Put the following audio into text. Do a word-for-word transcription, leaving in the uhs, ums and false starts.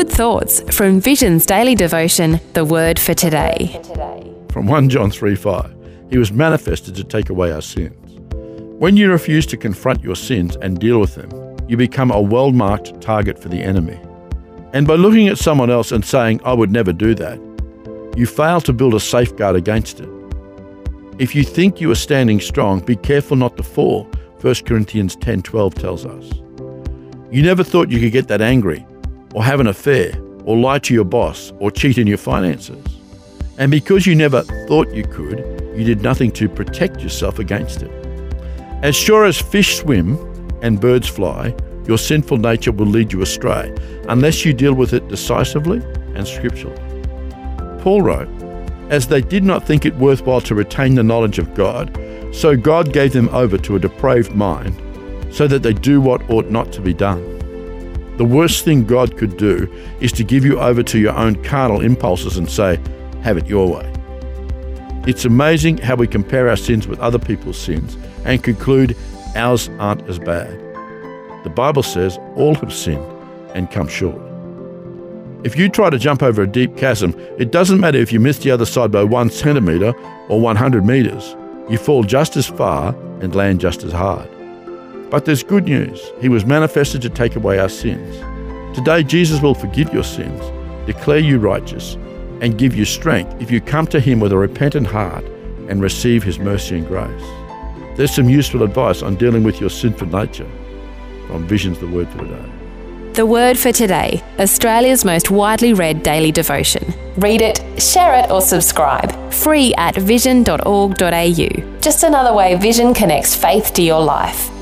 good thoughts from Vision's daily devotion, The Word for Today. From First John three five, He was manifested to take away our sins. When you refuse to confront your sins and deal with them, you become a well-marked target for the enemy. And by looking at someone else and saying, "I would never do that," you fail to build a safeguard against it. If you think you are standing strong, be careful not to fall, First Corinthians ten twelve tells us. You never thought you could get that angry, or have an affair, or lie to your boss, or cheat in your finances. And because you never thought you could, you did nothing to protect yourself against it. As sure as fish swim and birds fly, your sinful nature will lead you astray, unless you deal with it decisively and scripturally. Paul wrote, "As they did not think it worthwhile to retain the knowledge of God, so God gave them over to a depraved mind, so that they do what ought not to be done." The worst thing God could do is to give you over to your own carnal impulses and say, "Have it your way." It's amazing how we compare our sins with other people's sins and conclude ours aren't as bad. The Bible says all have sinned and come short. If you try to jump over a deep chasm, it doesn't matter if you miss the other side by one centimetre or one hundred metres. You fall just as far and land just as hard. But there's good news. He was manifested to take away our sins. Today, Jesus will forgive your sins, declare you righteous, and give you strength if you come to Him with a repentant heart and receive His mercy and grace. There's some useful advice on dealing with your sinful nature from Vision's The Word for Today. The Word for Today, Australia's most widely read daily devotion. Read it, share it or subscribe. Free at vision dot org dot a u. Just another way Vision connects faith to your life.